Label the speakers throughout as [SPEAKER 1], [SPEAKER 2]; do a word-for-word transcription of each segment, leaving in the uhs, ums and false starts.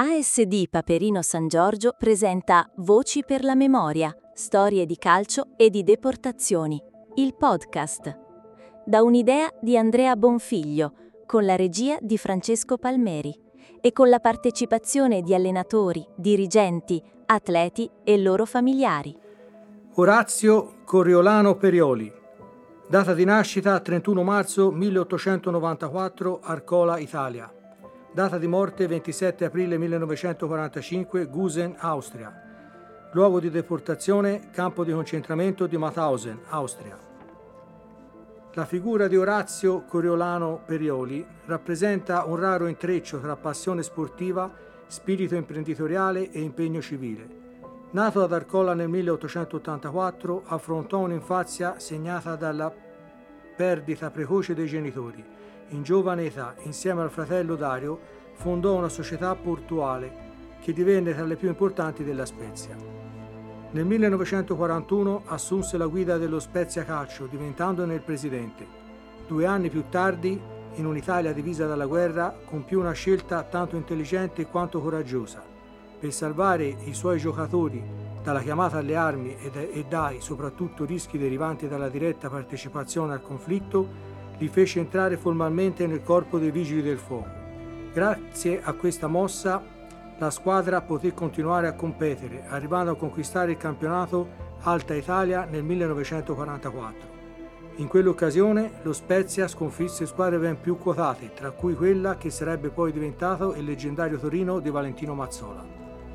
[SPEAKER 1] A S D Paperino San Giorgio presenta Voci per la memoria, storie di calcio e di deportazioni, il podcast. Da un'idea di Andrea Bonfiglio, con la regia di Francesco Palmeri e con la partecipazione di allenatori, dirigenti, atleti e loro familiari.
[SPEAKER 2] Orazio Coriolano Perioli. Data di nascita trentuno marzo milleottocentonovantaquattro, Arcola, Italia. Data di morte ventisette aprile millenovecentoquarantacinque, Gusen, Austria. Luogo di deportazione, campo di concentramento di Mauthausen, Austria. La figura di Orazio Coriolano Perioli rappresenta un raro intreccio tra passione sportiva, spirito imprenditoriale e impegno civile. Nato ad Arcola nel milleottocentottantaquattro, affrontò un'infanzia segnata dalla perdita precoce dei genitori. In giovane età, insieme al fratello Dario, fondò una società portuale che divenne tra le più importanti della Spezia. Nel millenovecentoquarantuno assunse la guida dello Spezia Calcio, diventandone il presidente. Due anni più tardi, in un'Italia divisa dalla guerra, compiù una scelta tanto intelligente quanto coraggiosa. Per salvare i suoi giocatori dalla chiamata alle armi e dai, soprattutto, rischi derivanti dalla diretta partecipazione al conflitto, li fece entrare formalmente nel corpo dei Vigili del Fuoco. Grazie a questa mossa, la squadra poté continuare a competere, arrivando a conquistare il campionato Alta Italia nel millenovecentoquarantaquattro. In quell'occasione lo Spezia sconfisse squadre ben più quotate, tra cui quella che sarebbe poi diventato il leggendario Torino di Valentino Mazzola.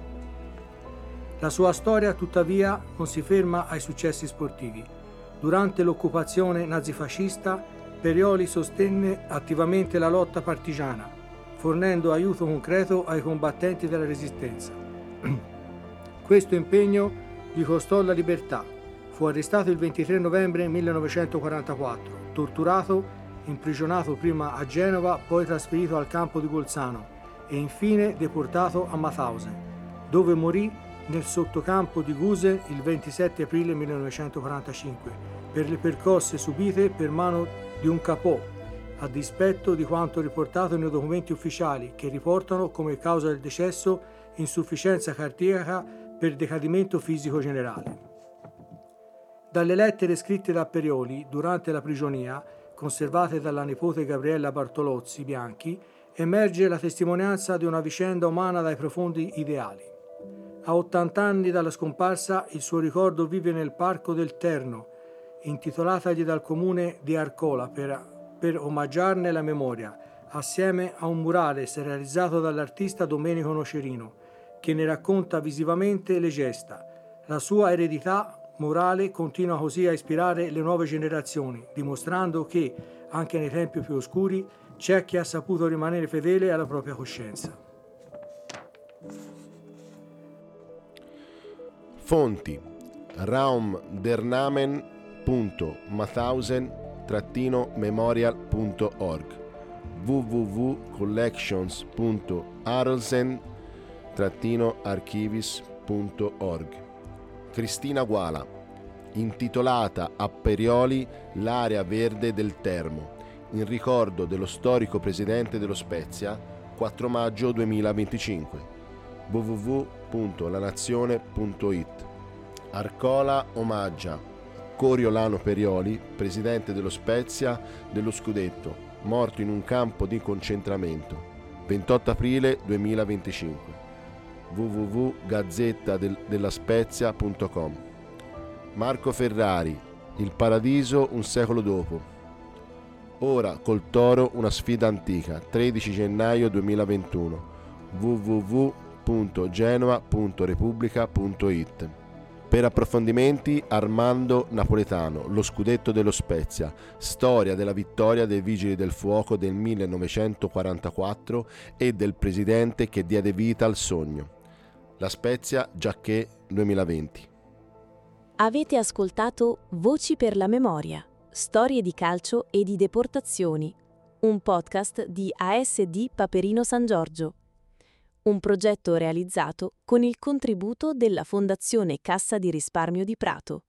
[SPEAKER 2] La sua storia, tuttavia, non si ferma ai successi sportivi. Durante l'occupazione nazifascista, Perioli sostenne attivamente la lotta partigiana, fornendo aiuto concreto ai combattenti della Resistenza. Questo impegno gli costò la libertà. Fu arrestato il ventitré novembre millenovecentoquarantaquattro, torturato, imprigionato prima a Genova, poi trasferito al campo di Bolzano e infine deportato a Mauthausen, dove morì nel sottocampo di Gusen il ventisette aprile millenovecentoquarantacinque per le percosse subite per mano di un capò, a dispetto di quanto riportato nei documenti ufficiali che riportano come causa del decesso insufficienza cardiaca per decadimento fisico generale. Dalle lettere scritte da Perioli durante la prigionia, conservate dalla nipote Gabriella Bartolozzi Bianchi, emerge la testimonianza di una vicenda umana dai profondi ideali. A ottanta anni dalla scomparsa, il suo ricordo vive nel Parco del Terno, intitolatagli dal comune di Arcola per, per omaggiarne la memoria, assieme a un murales realizzato dall'artista Domenico Nocerino, che ne racconta visivamente le gesta. La sua eredità morale continua così a ispirare le nuove generazioni, dimostrando che, anche nei tempi più oscuri, c'è chi ha saputo rimanere fedele alla propria coscienza.
[SPEAKER 3] Fonti: Raum der Namen punto mauthausen trattino memorial punto org, w w w punto collections punto arolsen trattino archivis punto org. Cristina Guala, intitolata a Perioli l'area verde del Termo, in ricordo dello storico presidente dello Spezia, quattro maggio duemilaventicinque, w w w punto lanazione punto it. Arcola omaggia Coriolano Perioli, presidente dello Spezia dello Scudetto, morto in un campo di concentramento, ventotto aprile duemilaventicinque, w w w punto gazzetta della spezia punto com. Marco Ferrari, il paradiso un secolo dopo. Ora col Toro una sfida antica, tredici gennaio duemilaventuno, w w w punto genova punto repubblica punto it. Per approfondimenti, Armando Napoletano, Lo scudetto dello Spezia, storia della vittoria dei Vigili del Fuoco del millenovecentoquarantaquattro e del presidente che diede vita al sogno. La Spezia, giacché duemilaventi.
[SPEAKER 1] Avete ascoltato Voci per la memoria, storie di calcio e di deportazioni, un podcast di A S D Paperino San Giorgio. Un progetto realizzato con il contributo della Fondazione Cassa di Risparmio di Prato.